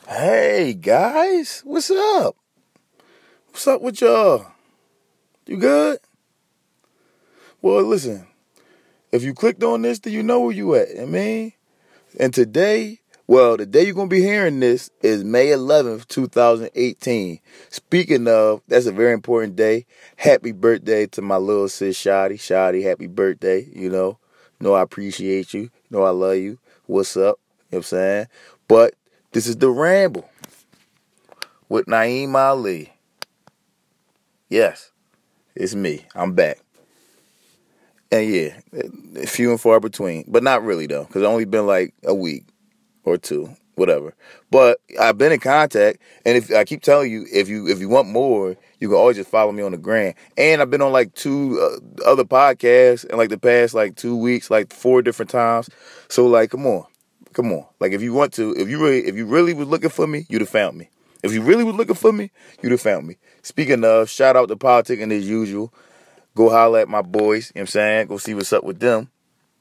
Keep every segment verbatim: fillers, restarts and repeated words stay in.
Hey guys, what's up? What's up with y'all? You good? Well, listen, if you clicked on this, then you know where you at. I mean, and today, well, the day you're gonna be hearing this is May eleventh, twenty eighteen. Speaking of, that's a very important day. Happy birthday to my little sis Shadi. Shadi, happy birthday. You know, you know I appreciate you. You know I love you. What's up? You know what I'm saying? But this is the Ramble with Naeem Ali. Yes, it's me. I'm back. And yeah, few and far between. But not really, though, because it's only been like a week or two, whatever. But I've been in contact, and if I keep telling you, if you if you want more, you can always just follow me on the gram. And I've been on like two uh, other podcasts in like the past like two weeks, like four different times. So like, come on. Come on. Like, if you want to, if you really if you really was looking for me, you'd have found me. If you really was looking for me, you'd have found me. Speaking of, shout out to Politicking as usual. Go holler at my boys, you know what I'm saying? Go see what's up with them.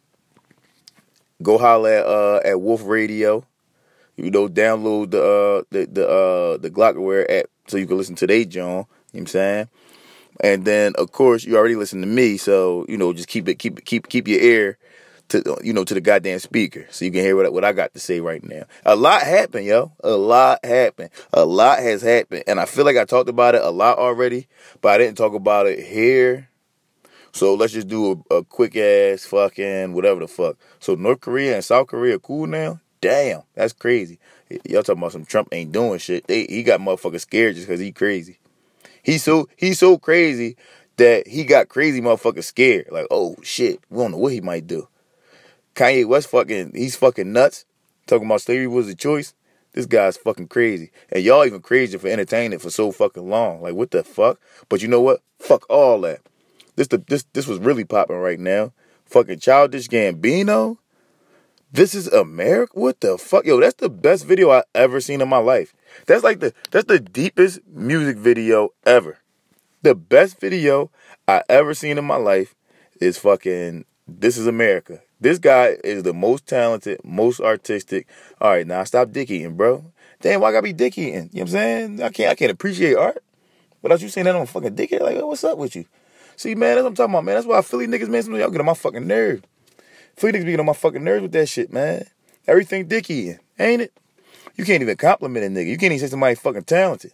Go holler at, uh, at Wolf Radio. You know, download the uh, the the uh, the Glockware app so you can listen to they John, you know what I'm saying? And then, of course, you already listen to me, so, you know, just keep it keep keep keep your ear to, you know, to the goddamn speaker so you can hear what, what I got to say right now. A lot happened, yo. A lot happened. A lot has happened. And I feel like I talked about it a lot already, but I didn't talk about it here. So let's just do a, a quick ass fucking whatever the fuck. So North Korea and South Korea cool now? Damn, that's crazy. Y'all talking about some Trump ain't doing shit. They, he got motherfuckers scared just because he crazy. He's so, he's so crazy that he got crazy motherfuckers scared. Like, oh shit, we don't know what he might do. Kanye West fucking, he's fucking nuts. Talking about slavery was a choice. This guy's fucking crazy. And y'all even crazier for entertaining it for so fucking long. Like, what the fuck? But you know what? Fuck all that. This the this this was really popping right now. Fucking Childish Gambino. This is America? What the fuck? Yo, that's the best video I ever seen in my life. That's like the, that's the deepest music video ever. The best video I ever seen in my life is fucking This Is America. This guy is the most talented, most artistic. All right, now stop dick eating, bro. Damn, why I gotta be dick eating? You know what I'm saying? I can't I can't appreciate art without you saying that on fucking dick eating. Like, what's up with you? See, man, that's what I'm talking about, man. That's why Philly niggas, man, y'all get on my fucking nerve. Philly niggas be getting on my fucking nerves with that shit, man. Everything dick eating, ain't it? You can't even compliment a nigga. You can't even say somebody fucking talented.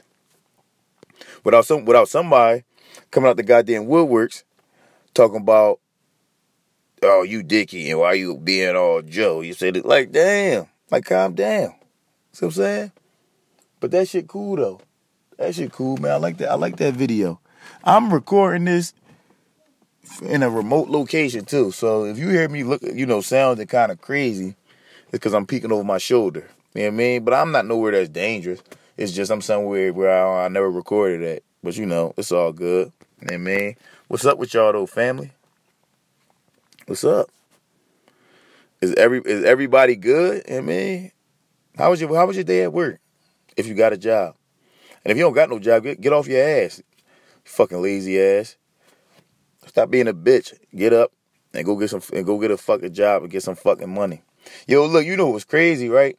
Without some without somebody coming out the goddamn woodworks talking about, oh, you dicky, and why you being all Joe? You say that, like, damn, like, calm down. See what I'm saying? But that shit cool, though. That shit cool, man. I like that. I like that video. I'm recording this in a remote location, too. So if you hear me look, you know, sounding kind of crazy, it's because I'm peeking over my shoulder. You know what I mean? But I'm not nowhere that's dangerous. It's just I'm somewhere where I, I never recorded at. But, you know, it's all good. You know what I mean? What's up with y'all, though, family? What's up? Is every is everybody good? I mean, how was your how was your day at work? If you got a job, and if you don't got no job, get, get off your ass, you fucking lazy ass. Stop being a bitch. Get up and go get some and go get a fucking job and get some fucking money. Yo, look, you know what's crazy, right?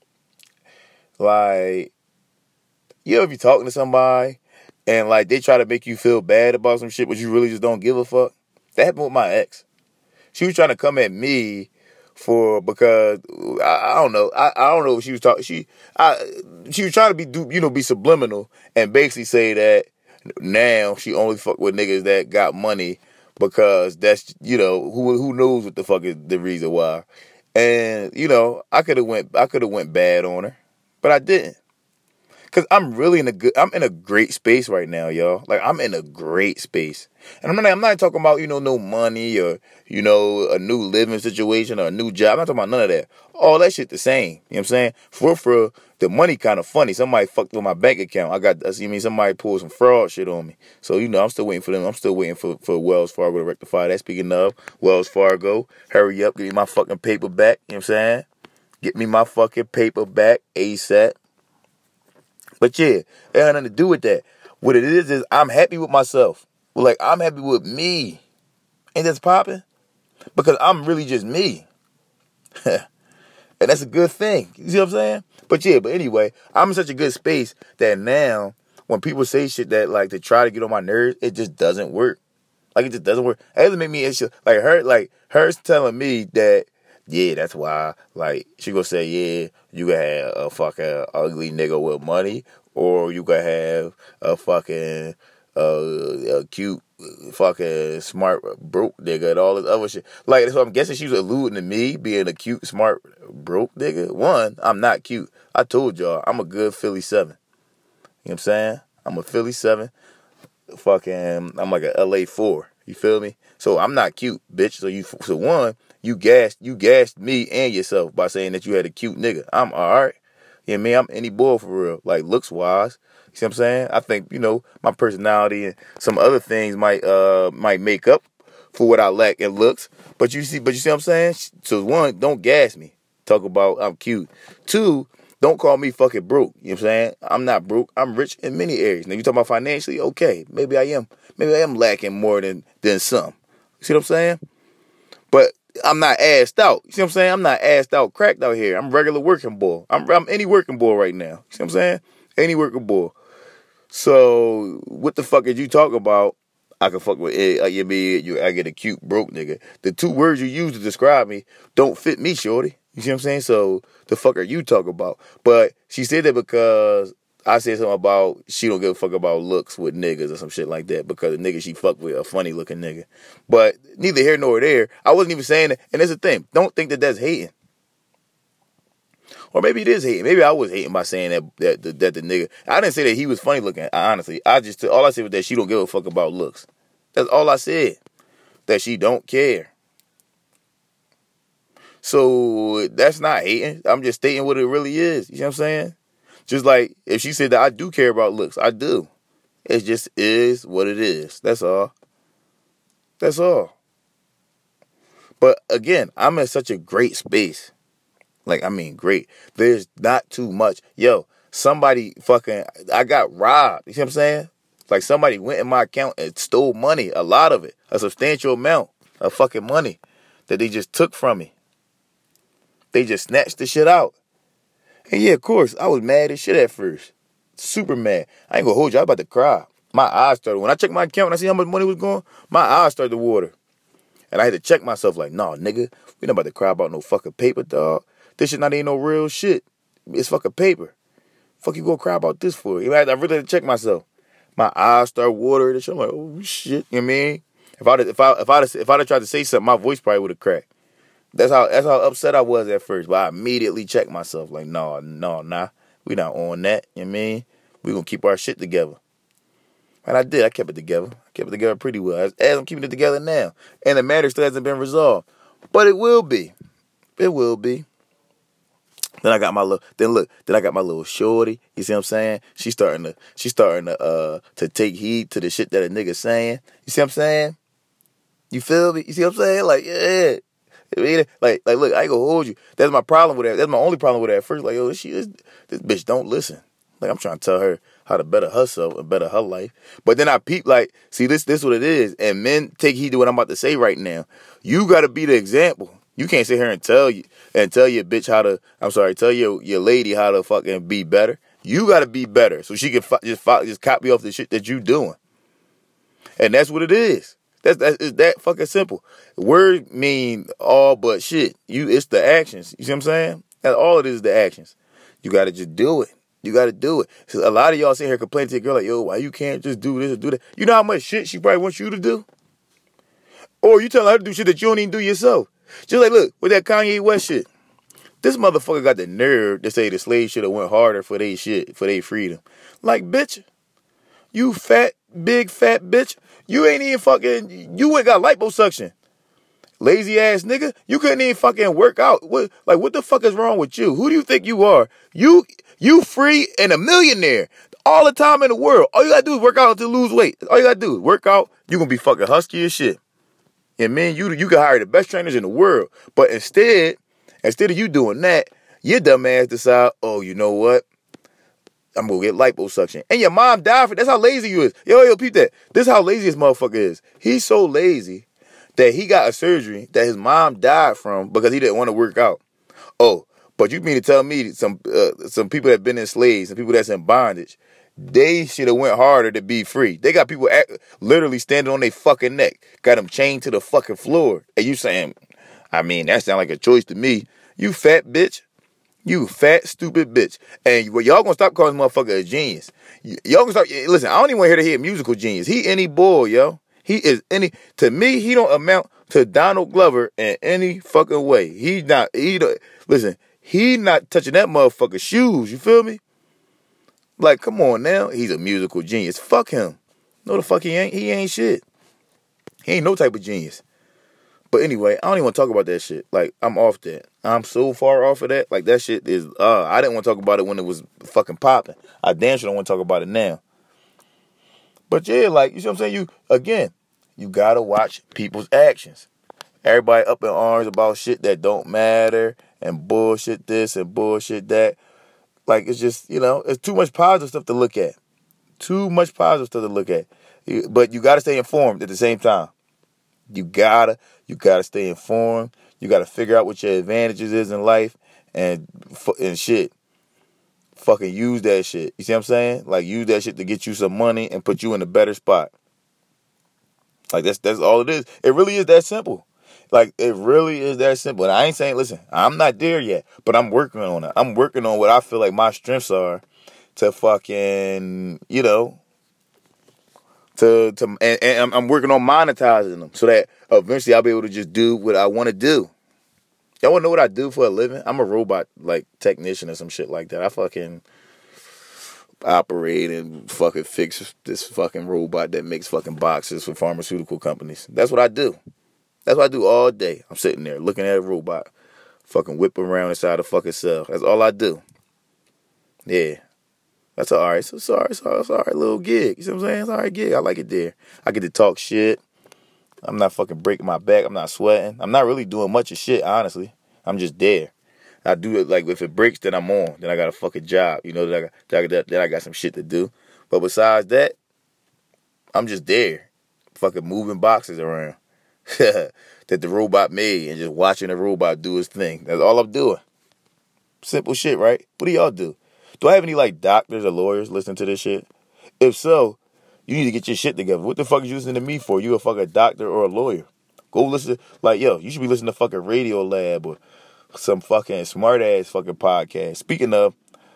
Like, you ever be talking to somebody and like they try to make you feel bad about some shit, but you really just don't give a fuck? That happened with my ex. She was trying to come at me for because I, I don't know I, I don't know if she was talking she I she was trying to be do you know be subliminal and basically say that now she only fuck with niggas that got money because that's you know who who knows what the fuck is the reason why. And you know I could have went I could have went bad on her, but I didn't. Cause I'm really in a good, I'm in a great space right now, y'all. Like, I'm in a great space. And I'm not, I'm not talking about, you know, no money or, you know, a new living situation or a new job. I'm not talking about none of that. All that shit the same. You know what I'm saying? For, for the money kind of funny. Somebody fucked with my bank account. I got, I see me, somebody pulled some fraud shit on me. So, you know, I'm still waiting for them. I'm still waiting for, for Wells Fargo to rectify that. Speaking of Wells Fargo, hurry up, give me my fucking paper back. You know what I'm saying? Get me my fucking paper back ASAP. But yeah, it had nothing to do with that. What it is is I'm happy with myself. Well, like, I'm happy with me. Ain't that popping? Because I'm really just me. And that's a good thing. You see what I'm saying? But yeah, but anyway, I'm in such a good space that now when people say shit that like to try to get on my nerves, it just doesn't work. Like it just doesn't work. It doesn't make me issue. Like her, like her's telling me that yeah, that's why. Like she gonna say yeah, you can have a fucking ugly nigga with money, or you can have a fucking uh, a cute fucking smart broke nigga and all this other shit. Like so, I'm guessing she was alluding to me being a cute smart broke nigga. One, I'm not cute. I told y'all I'm a good Philly seven. You know what I'm saying? I'm a Philly seven. Fucking, I'm like a L A four. You feel me? So I'm not cute, bitch. So you, so one, you gassed, you gassed me and yourself by saying that you had a cute nigga. I'm all right. You know what I mean? I'm any boy for real. Like looks wise. You see what I'm saying? I think, you know, my personality and some other things might uh might make up for what I lack in looks. But you see, but you see what I'm saying? So one, don't gas me. Talk about I'm cute. Two, don't call me fucking broke. You know what I'm saying? I'm not broke. I'm rich in many areas. Now you talking about financially? Okay. Maybe I am. Maybe I am lacking more than than some. You see what I'm saying? But I'm not assed out. You see what I'm saying? I'm not assed out, cracked out here. I'm regular working boy. I'm I'm any working boy right now. You see what I'm saying? Any working boy. So what the fuck is you talking about? I can fuck with it. Uh, you mean you? I get a cute broke nigga. The two words you use to describe me don't fit me, shorty. You see what I'm saying? So the fuck are you talking about? But she said that because I said something about she don't give a fuck about looks with niggas or some shit like that because the nigga she fuck with a funny looking nigga. But neither here nor there. I wasn't even saying it. And that's the thing. Don't think that that's hating. Or maybe it is hating. Maybe I was hating by saying that that, that, that the nigga. I didn't say that he was funny looking, honestly. I just, all I said was that she don't give a fuck about looks. That's all I said. That she don't care. So that's not hating. I'm just stating what it really is. You know what I'm saying? Just like if she said that I do care about looks, I do. It just is what it is. That's all. That's all. But again, I'm in such a great space. Like, I mean, great. There's not too much. Yo, somebody fucking, I got robbed. You see what I'm saying? Like somebody went in my account and stole money, a lot of it, a substantial amount of fucking money that they just took from me. They just snatched the shit out. And yeah, of course, I was mad as shit at first. Super mad. I ain't gonna hold you. I was about to cry. My eyes started, when I checked my account and I see how much money was going, my eyes started to water. And I had to check myself like, nah, nigga, we not about to cry about no fucking paper, dog. This shit not ain't no real shit. It's fucking paper. Fuck you gonna cry about this for? I really had to check myself. My eyes start watering and shit. I'm like, oh shit, you know what I mean? If I'd if I if I'd if I'd tried to say something, my voice probably would have cracked. That's how that's how upset I was at first. But I immediately checked myself, like, no, no, nah. We not on that, you know what I mean? We gonna keep our shit together. And I did, I kept it together. I kept it together pretty well. As, as I'm keeping it together now. And the matter still hasn't been resolved. But it will be. It will be. Then I got my little, then look, then I got my little shorty. You see what I'm saying? She's starting to, she's starting to, uh, to take heed to the shit that a nigga saying. You see what I'm saying? You feel me? You see what I'm saying? Like, yeah. Like, like, look, I ain't gonna hold you. That's my problem with that. That's my only problem with that. At first, like, yo, she is, this bitch don't listen. Like, I'm trying to tell her how to better herself and better her life. But then I peep, like, see, this, this what it is. And men take heed to what I'm about to say right now. You gotta be the example. You can't sit here and tell you and tell your bitch how to. I'm sorry, tell your your lady how to fucking be better. You got to be better so she can fo- just fo- just copy off the shit that you doing. And that's what it is. That's that is that fucking simple. Words mean all but shit. You it's the actions. You see what I'm saying? That's all it is. The actions. You got to just do it. You got to do it. So a lot of y'all sit here complaining to your girl like, yo, why you can't just do this or do that? You know how much shit she probably wants you to do? Or you tell her to do shit that you don't even do yourself. Just like, look, with that Kanye West shit. This motherfucker got the nerve to say the slaves should have went harder for they shit, for they freedom. Like, bitch, you fat, big fat bitch. You ain't even fucking, you ain't got liposuction. Lazy ass nigga. You couldn't even fucking work out. What, like, what the fuck is wrong with you? Who do you think you are? You, you free and a millionaire all the time in the world. All you gotta do is work out to lose weight. All you gotta do is work out. You gonna be fucking husky as shit. And man, you you can hire the best trainers in the world. But instead, instead of you doing that, your dumb ass decide, oh, you know what? I'm going to get liposuction. And your mom died for it. That's how lazy you is. Yo, yo, peep that. This is how lazy this motherfucker is. He's so lazy that he got a surgery that his mom died from because he didn't want to work out. Oh, But you mean to tell me some uh, some people that been enslaved, some people that's in bondage, they should have went harder to be free. They got people act, literally standing on their fucking neck, got them chained to the fucking floor. And you saying, I mean, that sound like a choice to me. You fat bitch. You fat, stupid bitch. And well, y'all gonna stop calling this motherfucker a genius. Y- y'all gonna start, listen, I don't even want to hear to hear musical genius. He any boy, yo. He is any, to me, he don't amount to Donald Glover in any fucking way. He not, he don't, listen, he not touching that motherfucker's shoes, you feel me? Like, come on now. He's a musical genius. Fuck him. No, the fuck he ain't. He ain't shit. He ain't no type of genius. But anyway, I don't even want to talk about that shit. Like, I'm off that. I'm so far off of that. Like, that shit is, uh, I didn't want to talk about it when it was fucking popping. I damn sure don't want to talk about it now. But yeah, like, you see what I'm saying? You, again, you gotta watch people's actions. Everybody up in arms about shit that don't matter and bullshit this and bullshit that. Like, it's just, you know, it's too much positive stuff to look at. Too much positive stuff to look at. But you gotta stay informed at the same time. You gotta, you gotta stay informed. You gotta figure out what your advantages is in life and and shit. Fucking use that shit. You see what I'm saying? Like, use that shit to get you some money and put you in a better spot. Like, that's that's all it is. It really is that simple. Like, it really is that simple. And I ain't saying, listen, I'm not there yet, but I'm working on it. I'm working on what I feel like my strengths are to fucking, you know, to, to and, and I'm working on monetizing them so that eventually I'll be able to just do what I want to do. Y'all want to know what I do for a living? I'm a robot, like, technician or some shit like that. I fucking operate and fucking fix this fucking robot that makes fucking boxes for pharmaceutical companies. That's what I do. That's what I do all day. I'm sitting there looking at a robot fucking whip around inside a fucking cell. That's all I do. Yeah. That's all right. So sorry, sorry, it's all right little gig. You see what I'm saying? It's all right gig. I like it there. I get to talk shit. I'm not fucking breaking my back. I'm not sweating. I'm not really doing much of shit, honestly. I'm just there. I do it, like, if it breaks, then I'm on. Then I got a fucking job. You know, that I got, that I got, that I got some shit to do. But besides that, I'm just there. Fucking moving boxes around. that the robot made and just watching the robot do his thing. That's all I'm doing. Simple shit, right? What do y'all do? Do I have any, like, doctors or lawyers listening to this shit? If so, you need to get your shit together. What the fuck is you listening to me for? You a fucking doctor or a lawyer? Go listen. Like, yo, you should be listening to fucking Radio Lab or some fucking smart-ass fucking podcast. Speaking of,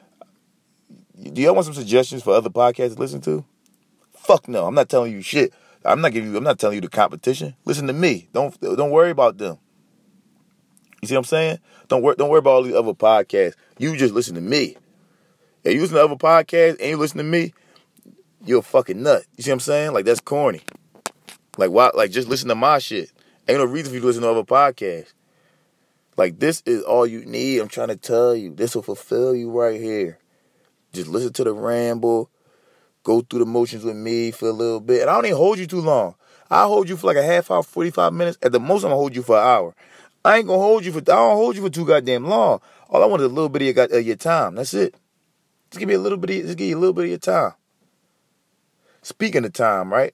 do y'all want some suggestions for other podcasts to listen to? Fuck no. I'm not telling you shit. I'm not giving you. I'm not telling you the competition. Listen to me. Don't don't worry about them. You see what I'm saying? Don't worry. Don't worry about all these other podcasts. You just listen to me. If you listen to other podcasts and you listen to me, you're a fucking nut. You see what I'm saying? Like, that's corny. Like, why? Like, just listen to my shit. Ain't no reason for you to listen to other podcasts. Like, this is all you need. I'm trying to tell you. This will fulfill you right here. Just listen to the ramble. Go through the motions with me for a little bit. And I don't even hold you too long. I'll hold you for like a half hour, forty-five minutes. At the most, I'm going to hold you for an hour. I ain't going to hold you for, I don't hold you for too goddamn long. All I want is a little bit of your, of your time. That's it. Just give me a little bit of, just give you a little bit of your time. Speaking of time, right?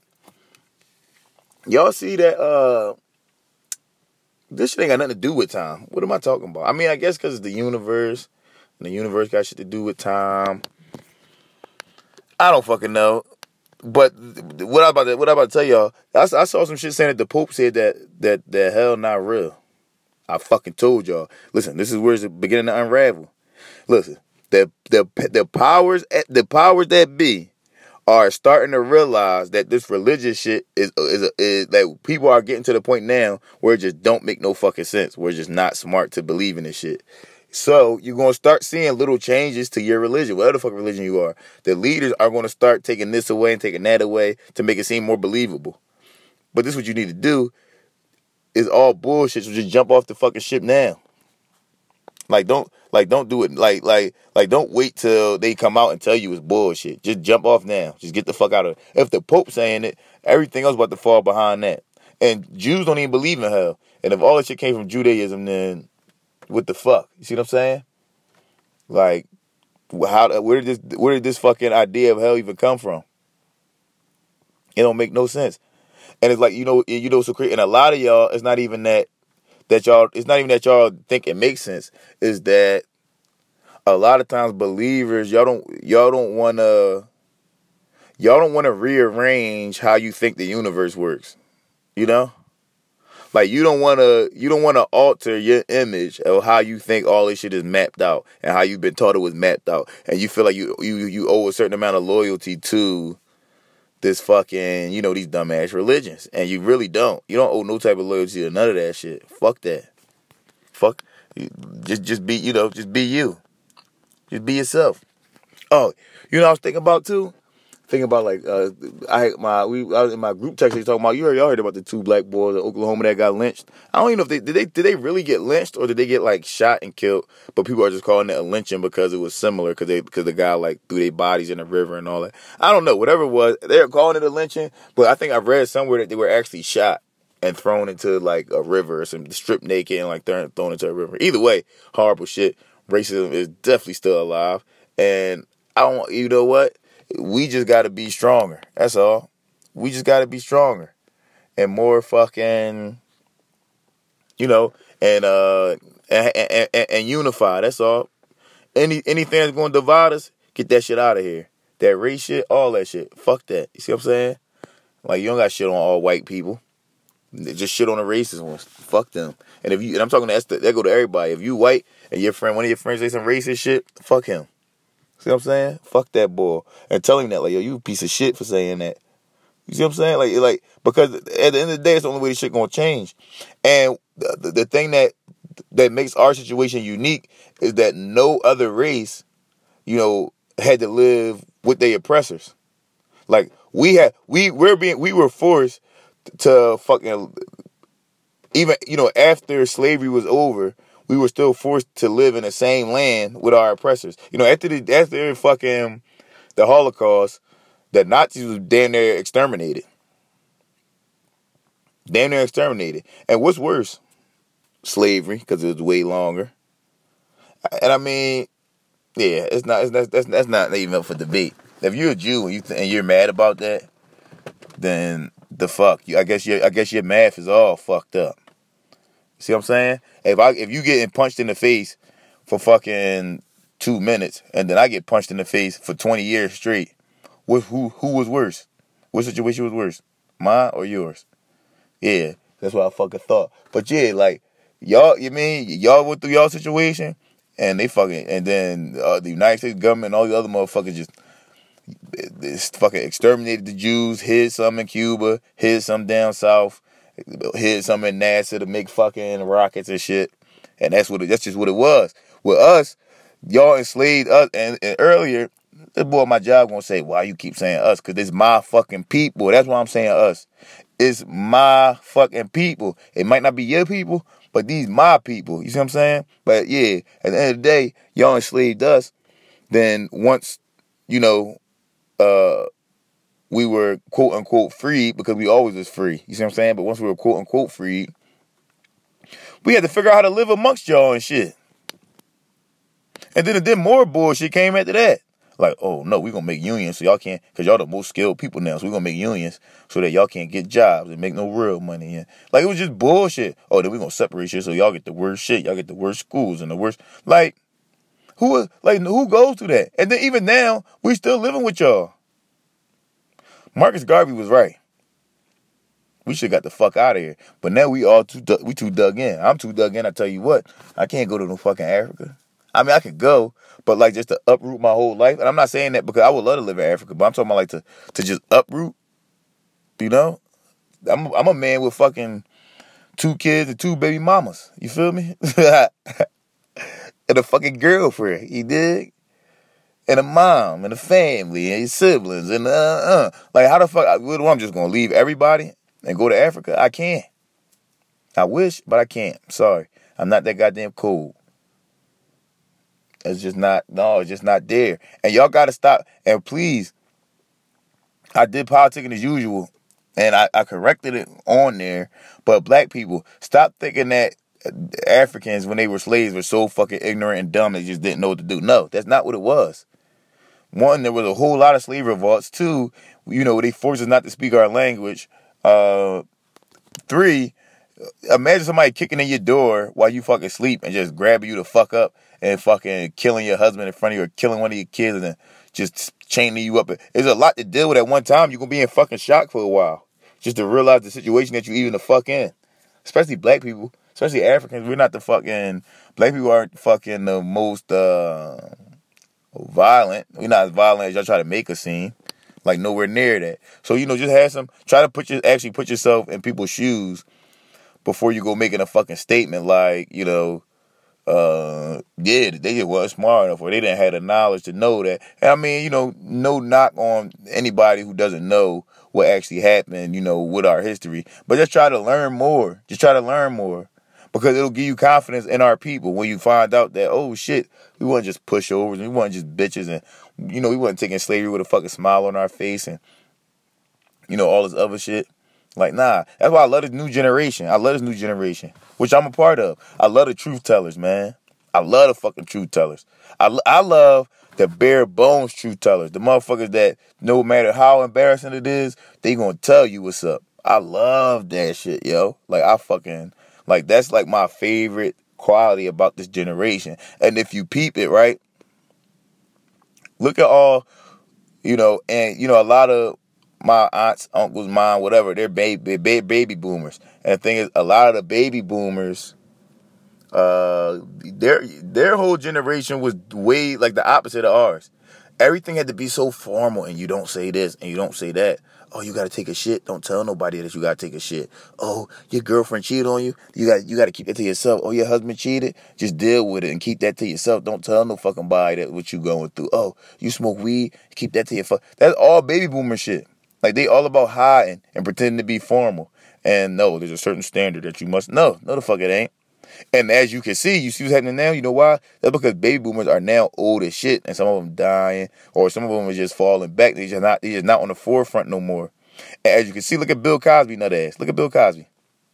Y'all see that, uh, this shit ain't got nothing to do with time. What am I talking about? I mean, I guess because it's the universe. And the universe got shit to do with time. I don't fucking know. But what I about to, what I about to tell y'all, I, I saw some shit saying that the Pope said that that that hell not real. I fucking told y'all. Listen, this is where it's beginning to unravel. Listen, the the the powers the powers that be are starting to realize that this religious shit is is, is that people are getting to the point now where it just don't make no fucking sense. Where it's just not smart to believe in this shit. So you're going to start seeing little changes to your religion, whatever the fuck religion you are. The leaders are going to start taking this away and taking that away to make it seem more believable. But this is what you need to do is all bullshit. So just jump off the fucking ship now. Like don't like don't do it like like like don't wait till they come out and tell you it's bullshit. Just jump off now. Just get the fuck out of it. If the Pope saying it, everything else about to fall behind that. And Jews don't even believe in hell. And if all that shit came from Judaism, then what the fuck? You see what I'm saying? Like, how? Where did this? Where did this fucking idea of hell even come from? It don't make no sense. And it's like you know, you know, so crazy. And a lot of y'all, it's not even that that y'all. It's not even that y'all think it makes sense. Is that a lot of times believers, y'all don't y'all don't want to y'all don't want to rearrange how you think the universe works. You know? Like you don't want to you don't want to alter your image of how you think all this shit is mapped out and how you've been taught it was mapped out, and you feel like you you you owe a certain amount of loyalty to this fucking, you know, these dumbass religions, and you really don't. You don't owe no type of loyalty to none of that shit. Fuck that. Fuck. Just just be, you know, just be you. Just be yourself. Oh, you know what I was thinking about too? Thinking about like uh, I my we I was in my group text talking about, you heard y'all heard about the two black boys in Oklahoma that got lynched. I don't even know if they did they did they really get lynched or did they get like shot and killed, but people are just calling it a lynching because it was similar because they because the guy like threw their bodies in the river and all that. I don't know, whatever it was, they're calling it a lynching, but I think I read somewhere that they were actually shot and thrown into like a river or some stripped naked and like thrown thrown into a river. Either way, horrible shit. Racism is definitely still alive, and I don't. You know what? We just got to be stronger. That's all. We just got to be stronger and more fucking, you know, and uh and, and, and, and unify. That's all. Any anything that's going to divide us, get that shit out of here. That race shit, all that shit. Fuck that. You see what I'm saying? Like you don't got shit on all white people. Just shit on the racist ones. Fuck them. And if you and I'm talking to that, that go to everybody. If you white and your friend, one of your friends say some racist shit, fuck him. See what I'm saying? Fuck that boy. And tell him that, like, yo, you a piece of shit for saying that. You see what I'm saying? Like, like because at the end of the day, it's the only way this shit gonna change. And the, the, the thing that that makes our situation unique is that no other race, you know, had to live with their oppressors. Like we had, we we're being, we were forced to fucking, even, you know, after slavery was over, we were still forced to live in the same land with our oppressors. You know, after the after fucking the Holocaust, the Nazis was damn near exterminated. Damn near exterminated. And what's worse? Slavery, because it was way longer. And I mean, yeah, it's not. It's not that's that's not even up for debate. If you're a Jew and you th- and you're mad about that, then the fuck, you, I guess your I guess your math is all fucked up. See what I'm saying? If I if you getting punched in the face for fucking two minutes and then I get punched in the face for twenty years straight, what who who was worse? What situation was worse? Mine or yours? Yeah, that's what I fucking thought. But yeah, like y'all, you mean y'all went through y'all situation and they fucking and then uh, the United States government and all the other motherfuckers just this fucking exterminated the Jews, hid some in Cuba, hid some down south, hid some in NASA to make fucking rockets and shit. And that's what it, that's just what it was. With us, y'all enslaved us. And, and earlier, this boy at my job gonna say, why you keep saying us? Because it's my fucking people. That's why I'm saying us. It's my fucking people. It might not be your people, but these my people. You see what I'm saying? But yeah, at the end of the day, y'all enslaved us. Then once, you know, uh, we were quote unquote free, because we always was free. You see what I'm saying? But once we were quote unquote free, we had to figure out how to live amongst y'all and shit. And then then more bullshit came after that. Like, oh no, we're gonna make unions so y'all can't, because y'all the most skilled people now, so we're gonna make unions so that y'all can't get jobs and make no real money. And like, it was just bullshit. Oh, then we're gonna separate shit so y'all get the worst shit. Y'all get the worst schools and the worst, like, who like who goes through that? And then even now, we still living with y'all. Marcus Garvey was right. We should got the fuck out of here. But now we all too we too dug in. I'm too dug in. I tell you what, I can't go to no fucking Africa. I mean, I could go, but like just to uproot my whole life. And I'm not saying that because I would love to live in Africa, but I'm talking about like to to just uproot. You know, I'm I'm a man with fucking two kids and two baby mamas. You feel me? And a fucking girlfriend. You dig? And a mom, and a family, and your siblings, and uh, uh. Like, how the fuck, I'm just gonna leave everybody and go to Africa? I can't. I wish, but I can't. Sorry. I'm not that goddamn cool. It's just not, no, it's just not there. And y'all gotta stop, and please, I did politicking as usual, and I, I corrected it on there, but black people, stop thinking that Africans, when they were slaves, were so fucking ignorant and dumb they just didn't know what to do. No, that's not what it was. One, there was a whole lot of slave revolts. Two, you know, they forced us not to speak our language. Uh, three, imagine somebody kicking in your door while you fucking sleep and just grabbing you the fuck up and fucking killing your husband in front of you or killing one of your kids and then just chaining you up. There's a lot to deal with at one time. You're going to be in fucking shock for a while just to realize the situation that you even the fuck in. Especially black people, especially Africans. We're not the fucking, black people aren't fucking the most uh, violent. We're not as violent as y'all try to make us seem. Like nowhere near that. So, you know, just have some, try to put your, actually put yourself in people's shoes before you go making a fucking statement like, you know, uh, yeah, they just weren't smart enough or they didn't have the knowledge to know that. And I mean, you know, no knock on anybody who doesn't know what actually happened, you know, with our history. But just try to learn more. Just try to learn more. Because it'll give you confidence in our people when you find out that, oh, shit, we weren't just pushovers. We weren't just bitches. And, you know, we weren't taking slavery with a fucking smile on our face and, you know, all this other shit. Like, nah. That's why I love this new generation. I love this new generation, which I'm a part of. I love the truth tellers, man. I love the fucking truth tellers. I, I love the bare bones truth tellers. The motherfuckers that no matter how embarrassing it is, they gonna tell you what's up. I love that shit, yo. Like, I fucking... Like, that's like my favorite quality about this generation. And if you peep it, right, look at all, you know, and, you know, a lot of my aunts, uncles, mom, whatever, they're baby, baby, baby boomers. And the thing is, a lot of the baby boomers, uh, their, their whole generation was way like the opposite of ours. Everything had to be so formal, and you don't say this, and you don't say that. Oh, you gotta take a shit. Don't tell nobody that you gotta take a shit. Oh, your girlfriend cheated on you. You got you gotta keep that to yourself. Oh, your husband cheated. Just deal with it and keep that to yourself. Don't tell no fucking body that what you going through. Oh, you smoke weed. Keep that to your fuck. That's all baby boomer shit. Like they all about hiding and pretending to be formal. And no, there's a certain standard that you must know. No, the fuck it ain't. And as you can see, you see what's happening now. You know why? That's because baby boomers are now old as shit, and some of them dying, or some of them are just falling back. They just not, they just not on the forefront no more. And as you can see, look at Bill Cosby, nut ass. Look at Bill Cosby.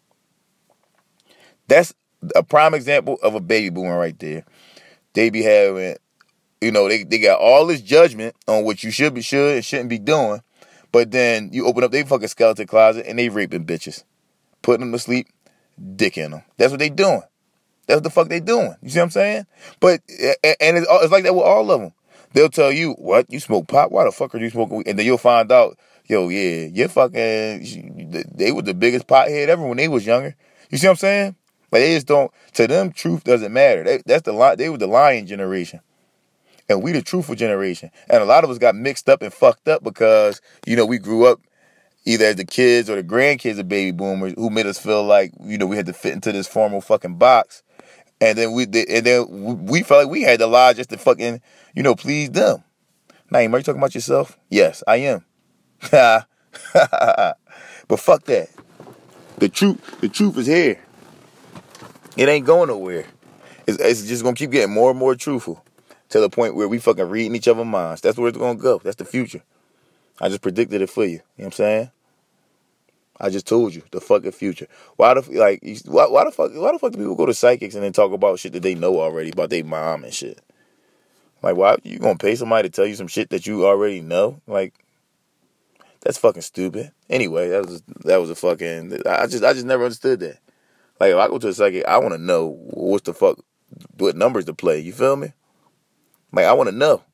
That's a prime example of a baby boomer right there. They be having, you know, they they got all this judgment on what you should be should and shouldn't be doing, but then you open up their fucking skeleton closet and they raping bitches, putting them to sleep, dick in them. That's what they doing. That's what the fuck they doing. You see what I'm saying? But, and it's, it's like that with all of them. They'll tell you, what, you smoke pot? Why the fuck are you smoking weed? And then you'll find out, yo, yeah, you're fucking, they were the biggest pothead ever when they was younger. You see what I'm saying? Like, they just don't, to them, truth doesn't matter. They, that's the lie, they were the lying generation. And we the truthful generation. And a lot of us got mixed up and fucked up because, you know, we grew up either as the kids or the grandkids of baby boomers who made us feel like, you know, we had to fit into this formal fucking box. And then we and then we felt like we had to lie just to fucking, you know, please them. Naeem, are you talking about yourself? Yes, I am. But fuck that. The truth, the truth is here. It ain't going nowhere. It's, it's just gonna keep getting more and more truthful to the point where we fucking reading each other's minds. That's where it's gonna go. That's the future. I just predicted it for you. You know what I'm saying? I just told you the fucking future. Why the like? Why, why the fuck? Why the fuck do people go to psychics and then talk about shit that they know already about their mom and shit? Like, why you gonna pay somebody to tell you some shit that you already know? Like, that's fucking stupid. Anyway, that was that was a fucking. I just I just never understood that. Like, if I go to a psychic, I want to know what's the fuck, what numbers to play. You feel me? Like, I want to know.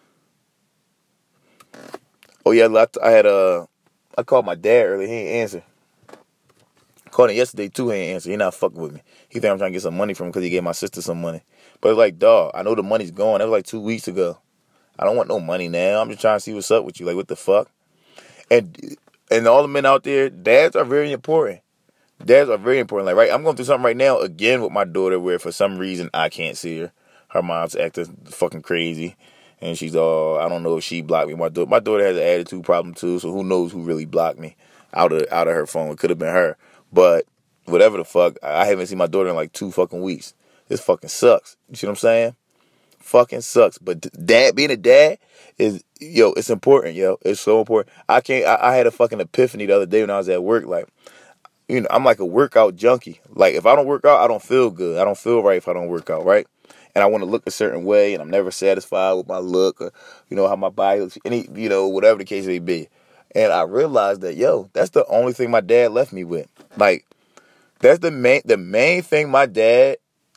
Oh yeah, I had a. Uh, I called my dad earlier. He ain't answer. Called him yesterday too. He ain't answer. He not fucking with me. He think I'm trying to get some money from him because he gave my sister some money. But it's like, dog, I know the money's gone. That was like two weeks ago. I don't want no money now. I'm just trying to see what's up with you. Like, what the fuck? And and all the men out there, dads are very important. Dads are very important. Like, right, I'm going through something right now again with my daughter where for some reason I can't see her. Her mom's acting fucking crazy. And she's all, I don't know if she blocked me. My daughter, my daughter has an attitude problem too, so who knows who really blocked me out of out of her phone. It could have been her. But whatever the fuck, I haven't seen my daughter in like two fucking weeks. This fucking sucks. You see what I'm saying? Fucking sucks. But dad, being a dad is, yo, it's important, yo. It's so important. I can't, I, I had a fucking epiphany the other day when I was at work. Like, you know, I'm like a workout junkie. Like, if I don't work out, I don't feel good. I don't feel right if I don't work out, right? And I want to look a certain way, and I'm never satisfied with my look or, you know, how my body looks, any, you know, whatever the case may be. And I realized that, yo, that's the only thing my dad left me with. Like, that's the main, the main thing my dad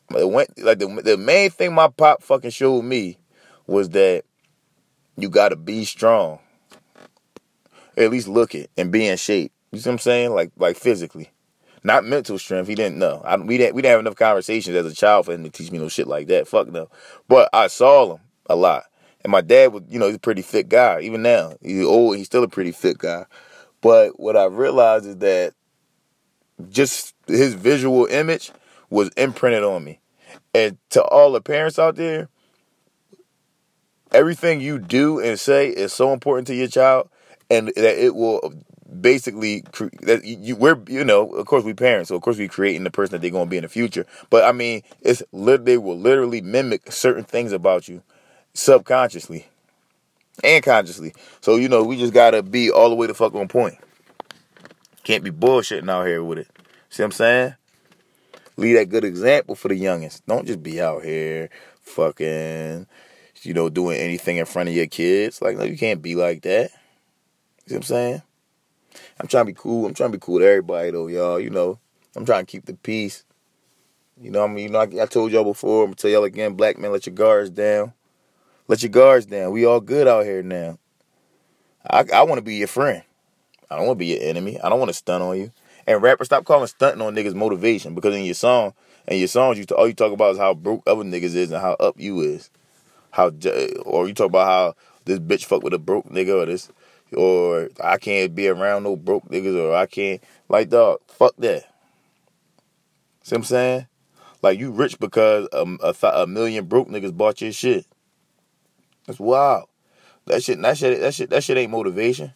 It went, like the the main thing my pop fucking showed me was that you gotta be strong. Or at least look it and be in shape. You see what I'm saying? Like like physically. Not mental strength. He didn't know. I, we didn't we didn't have enough conversations as a child for him to teach me no shit like that. Fuck no. But I saw him a lot. And my dad was, you know, he's a pretty fit guy. Even now. He's old, he's still a pretty fit guy. But what I realized is that just his visual image was imprinted on me. And to all the parents out there, everything you do and say is so important to your child, and that it will basically that you we're you know of course we parents, so of course we creating the person that they're gonna be in the future. But I mean, it's they will literally mimic certain things about you subconsciously and consciously. So you know we just gotta be all the way the fuck on point. Can't be bullshitting out here with it. See what I'm saying? Leave that good example for the youngins. Don't just be out here fucking, you know, doing anything in front of your kids. Like, no, you can't be like that. See what I'm saying? I'm trying to be cool. I'm trying to be cool to everybody, though, y'all. You know, I'm trying to keep the peace. You know what I mean? You know, I, I told y'all before. I'm going to tell y'all again, black men, let your guards down. Let your guards down. We all good out here now. I, I want to be your friend. I don't want to be your enemy. I don't want to stunt on you. And rappers, stop calling stunting on niggas motivation, because in your song, and your songs, you t- all you talk about is how broke other niggas is and how up you is. How, or you talk about how this bitch fuck with a broke nigga, or this, or I can't be around no broke niggas, or I can't, like, dog, fuck that. See what I'm saying? Like, you rich because a, a, th- a million broke niggas bought your shit. That's wild. That shit, that shit, that shit, that shit ain't motivation.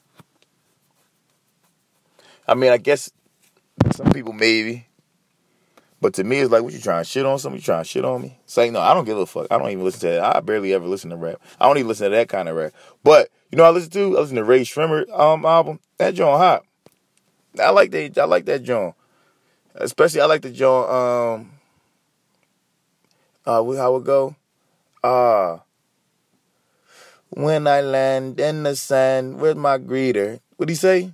I mean, I guess some people maybe, but to me, it's like, what, you trying to shit on somebody? You trying to shit on me? It's like, no, I don't give a fuck. I don't even listen to that. I barely ever listen to rap. I don't even listen to that kind of rap. But you know, what I listen to, I listen to Ray Shrimmer um album. That joint hot. I like that. I like that joint. Especially, I like the joint. Um, uh, how it go? Ah, uh, when I land in the sand, where's my greeter? What'd he say?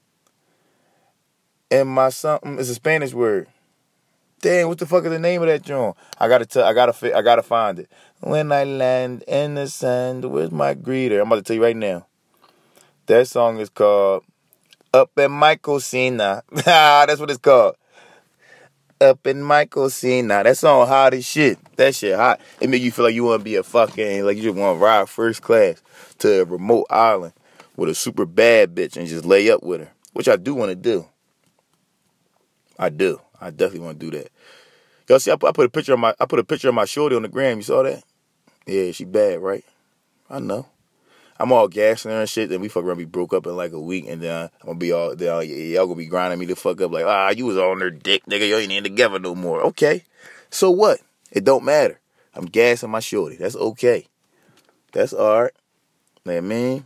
And my something, it's a Spanish word. Damn, what the fuck is the name of that joint? I gotta tell, I gotta, I gotta find it. When I land in the sand, where's my greeter? I'm about to tell you right now. That song is called Up in My Cocina. That's what it's called. Up in My Cocina. That song hot as shit. That shit hot. It make you feel like you want to be a fucking, like you just want to ride first class to a remote island with a super bad bitch and just lay up with her, which I do want to do. I do. I definitely want to do that. Y'all see, I put, I put a picture of my, I put a picture of my shorty on the gram. You saw that? Yeah, she bad, right? I know. I'm all gassing her and shit. Then we fuck around, we broke up in like a week, and then I'm gonna be all, then y'all gonna be grinding me the fuck up like, ah, you was on her dick, nigga. You ain't even together no more. Okay, so what? It don't matter. I'm gassing my shorty. That's okay. That's all right. Know what I mean?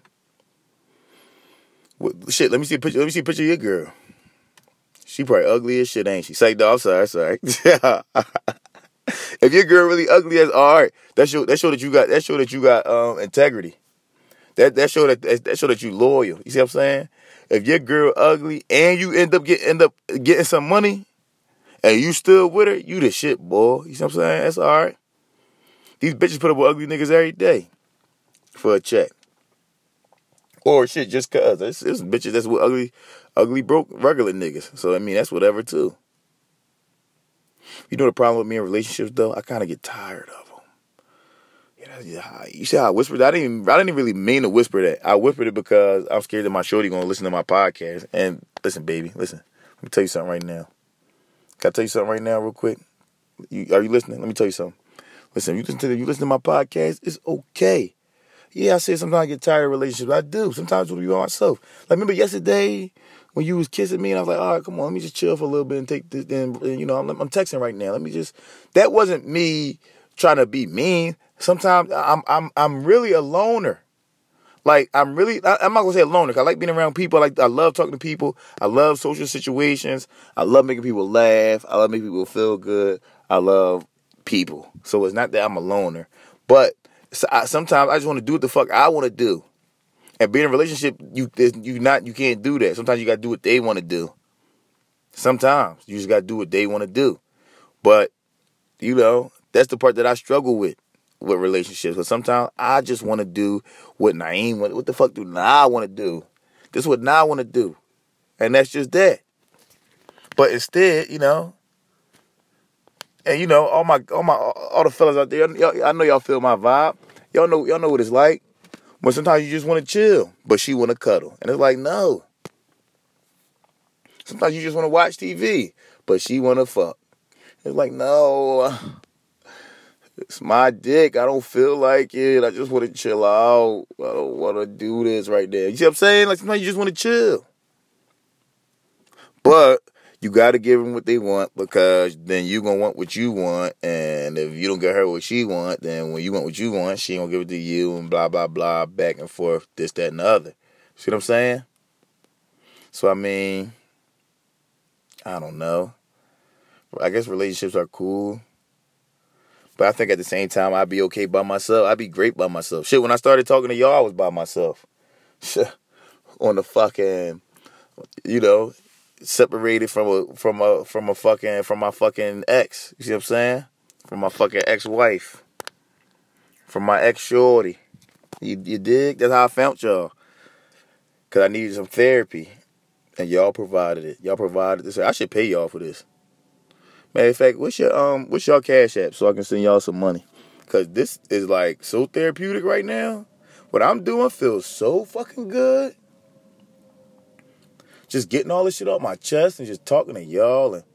What, shit. Let me see a picture. Let me see a picture of your girl. She probably ugly as shit, ain't she? Say, no, I'm sorry, sorry. If your girl really ugly, that's all right. That show, that show that you got, that show that you got um, integrity. That that show that that show that you loyal. You see what I'm saying? If your girl ugly and you end up get end up getting some money, and you still with her, you the shit, boy. You see what I'm saying? That's all right. These bitches put up with ugly niggas every day for a check. Or shit, just cause. There's, there's bitches that's with ugly, ugly broke regular niggas. So I mean, that's whatever too. You know the problem with me in relationships though? I kind of get tired of them. You know, you see how I whispered that? I didn't even, I didn't really mean to whisper that. I whispered it because I'm scared that my shorty gonna listen to my podcast. And listen, baby, listen. Let me tell you something right now. Can I tell you something right now, real quick? You, are you listening? Let me tell you something. Listen, you listen to you listen to my podcast. It's okay. Yeah, I say sometimes I get tired of relationships. I do. Sometimes I do by myself. Like, remember yesterday when you was kissing me and I was like, all right, come on, let me just chill for a little bit and take this. Then, you know, I'm, I'm texting right now. Let me just. That wasn't me trying to be mean. Sometimes I'm I'm I'm really a loner. Like, I'm really, I, I'm not gonna say a loner. 'Cause I like being around people. I like, I love talking to people. I love social situations. I love making people laugh. I love making people feel good. I love people. So it's not that I'm a loner, but so I, sometimes I just want to do what the fuck I want to do. And being in a relationship, you you not you can't do that. Sometimes you gotta do what they want to do. Sometimes you just gotta do what they want to do. But you know, that's the part that I struggle with with relationships. Because sometimes I just want to do what Naeem want. What the fuck do Nah want to do? This is what Nah want to do. And that's just that. But instead, you know, and you know, all my all my all the fellas out there, y'all, I know y'all feel my vibe. Y'all know y'all know what it's like. But sometimes you just want to chill, but she want to cuddle. And it's like, no. Sometimes you just want to watch T V, but she want to fuck. It's like, no. It's my dick. I don't feel like it. I just want to chill out. I don't want to do this right there. You see what I'm saying? Like, sometimes you just want to chill. But you got to give them what they want, because then you going to want what you want. And if you don't get her what she want, then when you want what you want, she going to give it to you, and blah, blah, blah, back and forth, this, that, and the other. See what I'm saying? So, I mean, I don't know. I guess relationships are cool. But I think at the same time, I'd be okay by myself. I'd be great by myself. Shit, when I started talking to y'all, I was by myself. On the fucking, you know, separated from a from a from a fucking from my fucking ex. You see what I'm saying? From my fucking ex-wife. From my ex-shorty. You you dig? That's how I found y'all. Cause I needed some therapy. And y'all provided it. Y'all provided this. I should pay y'all for this. Matter of fact, what's your um what's your Cash App so I can send y'all some money? Cause this is like so therapeutic right now. What I'm doing feels so fucking good. Just getting all this shit off my chest and just talking to y'all, and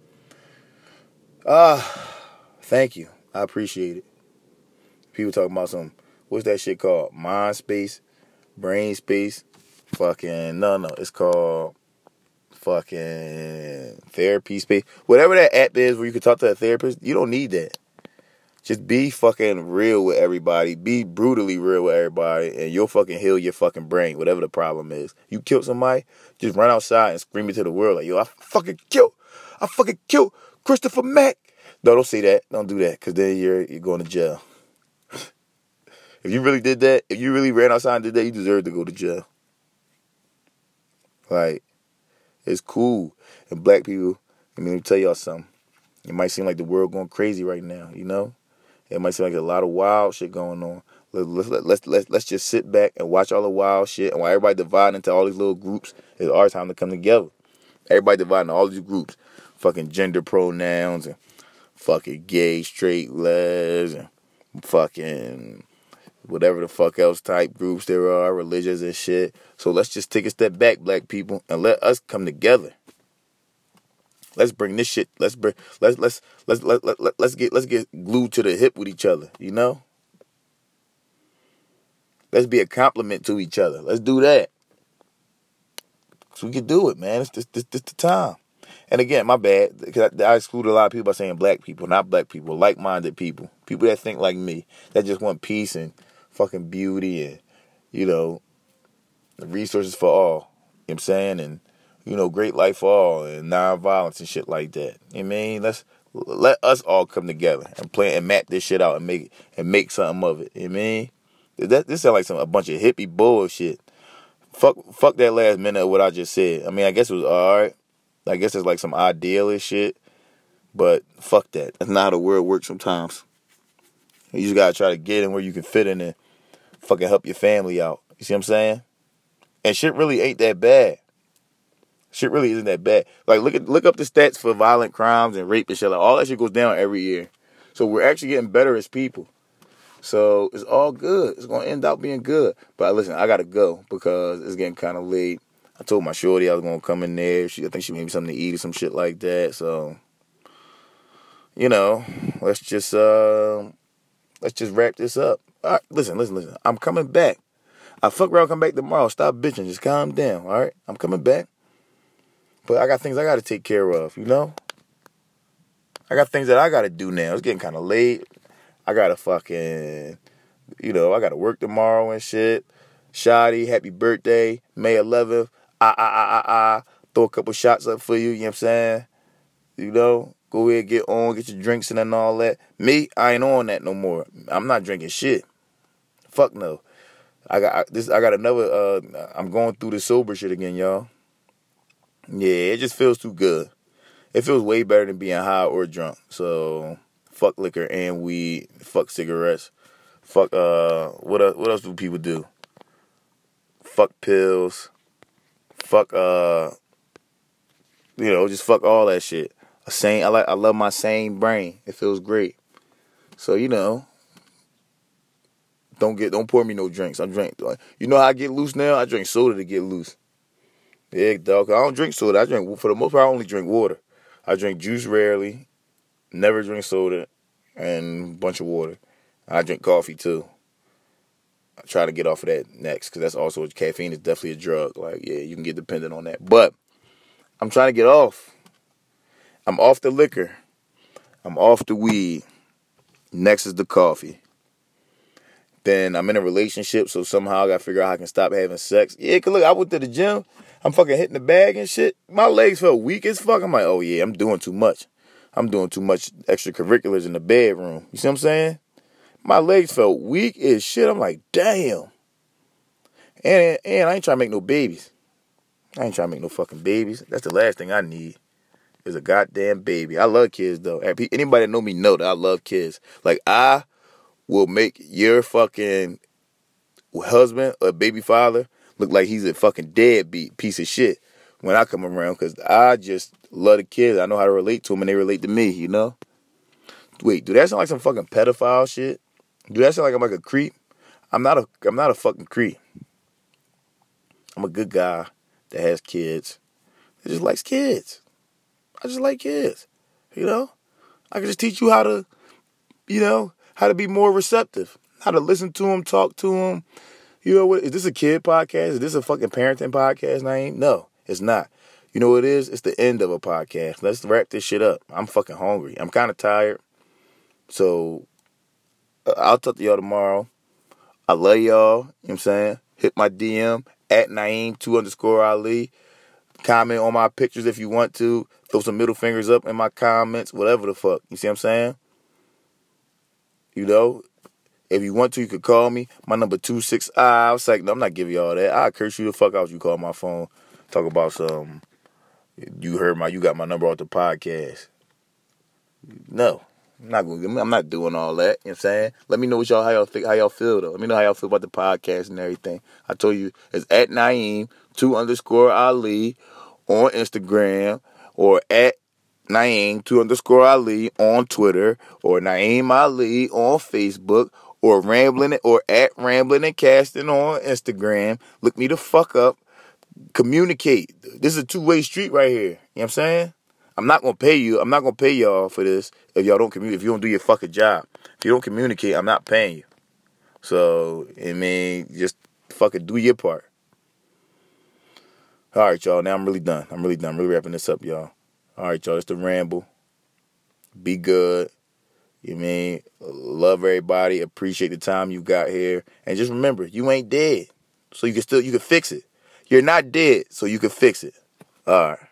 ah, uh, thank you. I appreciate it. People talking about some, what's that shit called? Mind space, brain space, fucking no no. It's called fucking therapy space. Whatever that app is where you can talk to a therapist, you don't need that. Just be fucking real with everybody. Be brutally real with everybody, and you'll fucking heal your fucking brain, whatever the problem is. You killed somebody, just run outside and scream it to the world like, yo, I fucking killed, I fucking killed Christopher Mack. No, don't say that. Don't do that, because then you're, you're going to jail. If you really did that, if you really ran outside and did that, you deserve to go to jail. Like, it's cool. And black people, I mean, let me tell y'all something. It might seem like the world going crazy right now, you know? It might seem like a lot of wild shit going on. Let's, let's, let's, let's, let's just sit back and watch all the wild shit. And while everybody dividing into all these little groups, it's our time to come together. Everybody dividing into all these groups. Fucking gender pronouns and fucking gay, straight, les, and fucking whatever the fuck else type groups there are, religious and shit. So let's just take a step back, black people, and let us come together. Let's bring this shit. Let's bring. Let's let's let's let, let, let, let's get let's get glued to the hip with each other. You know. Let's be a compliment to each other. Let's do that. So we can do it, man. It's this this this the time. And again, my bad, because I, I excluded a lot of people by saying black people, not black people, like-minded people, people that think like me, that just want peace and fucking beauty and, you know, resources for all. You know what I'm saying? And, you know, great life for all and non-violence and shit like that. You know what I mean? Let's let us all come together and play and map this shit out and make and make something of it. You know what I mean? That, this sounds like some a bunch of hippie bullshit. Fuck, fuck that last minute of what I just said. I mean, I guess it was alright. I guess it's like some idealist shit, but fuck that. That's not how the world works sometimes. You just gotta try to get in where you can fit in and fucking help your family out. You see what I'm saying? And shit really ain't that bad. Shit really isn't that bad. Like, look at look up the stats for violent crimes and rape and shit. Like, all that shit goes down every year. So we're actually getting better as people. So it's all good. It's gonna end up being good. But listen, I gotta go because it's getting kind of late. I told my shorty I was gonna come in there. She, I think she made me something to eat or some shit like that. So, you know, let's just uh, let's just wrap this up. All right, listen, listen, listen. I'm coming back. I fuck around, come back tomorrow. Stop bitching. Just calm down. All right, I'm coming back. But I got things I gotta take care of. You know, I got things that I gotta do now. It's getting kind of late. I gotta fucking, you know, I gotta work tomorrow and shit. Shotty, happy birthday, May eleventh. Ah, ah, ah, ah, ah. Throw a couple shots up for you, you know what I'm saying? You know, go ahead, get on, get your drinks in and all that. Me, I ain't on that no more. I'm not drinking shit. Fuck no. I got this. I got another, uh, I'm going through the sober shit again, y'all. Yeah, it just feels too good. It feels way better than being high or drunk. So, Fuck liquor and weed. Fuck cigarettes. Fuck, uh, what else, what else do people do? Fuck pills. Fuck, uh, you know, just fuck all that shit. A sane, I like, I love my sane brain. It feels great. So, you know, don't get, don't pour me no drinks. I drink, you know how I get loose now? I drink soda to get loose. Yeah, dog. I don't drink soda. I drink, for the most part, I only drink water. I drink juice rarely. Never drink soda. And a bunch of water. I drink coffee, too. I try to get off of that next, because that's also, caffeine is definitely a drug. Like, yeah, you can get dependent on that. But I'm trying to get off. I'm off the liquor. I'm off the weed. Next is the coffee. Then I'm in a relationship, so somehow I got to figure out how I can stop having sex. Yeah, because look, I went to the gym. I'm fucking hitting the bag and shit. My legs felt weak as fuck. I'm like, oh, yeah, I'm doing too much. I'm doing too much extracurriculars in the bedroom. You see what I'm saying? My legs felt weak as shit. I'm like, damn. And, and I ain't trying to make no babies. I ain't trying to make no fucking babies. That's the last thing I need is a goddamn baby. I love kids, though. Anybody that know me know that I love kids. Like, I will make your fucking husband or baby father look like he's a fucking deadbeat piece of shit when I come around, because I just love the kids. I know how to relate to them, and they relate to me, you know? Wait, do that sound like some fucking pedophile shit? Do that sound like I'm like a creep? I'm not a, I'm not a fucking creep. I'm a good guy that has kids. That just likes kids. I just like kids, you know? I can just teach you how to, you know, how to be more receptive, how to listen to them, talk to them. You know what? Is this a kid podcast? Is this a fucking parenting podcast, Naeem? No, it's not. You know what it is? It's the end of a podcast. Let's wrap this shit up. I'm fucking hungry. I'm kind of tired. So, uh, I'll talk to y'all tomorrow. I love y'all. You know what I'm saying? Hit my D M at Naeem two underscore Ali. Comment on my pictures if you want to. Throw some middle fingers up in my comments. Whatever the fuck. You see what I'm saying? You know? If you want to, you could call me. My number two six. I was like, no, I'm not giving y'all that. I'll curse you the fuck out. You call my phone. Talk about some. You heard my. You got my number off the podcast. No, I'm not going. I'm not doing all that. You know what I'm saying? Let me know what y'all how y'all think, how y'all feel though. Let me know how y'all feel about the podcast and everything. I told you it's at Naeem two underscore Ali on Instagram, or at Naeem two underscore Ali on Twitter, or Naeem Ali on Facebook, or Rambling or at Rambling and Casting on Instagram. Look me the fuck up. Communicate. This is a two-way street right here. You know what I'm saying? I'm not gonna pay you. I'm not gonna pay y'all for this if y'all don't communicate. If you don't do your fucking job. If you don't communicate, I'm not paying you. So, I mean, just fucking do your part. All right, y'all. Now I'm really done. I'm really done. I'm really wrapping this up, y'all. All right, y'all. It's the Ramble. Be good. You mean, love everybody. Appreciate the time you got here. And just remember, you ain't dead. So you can still, you can fix it. You're not dead, so you can fix it. All right.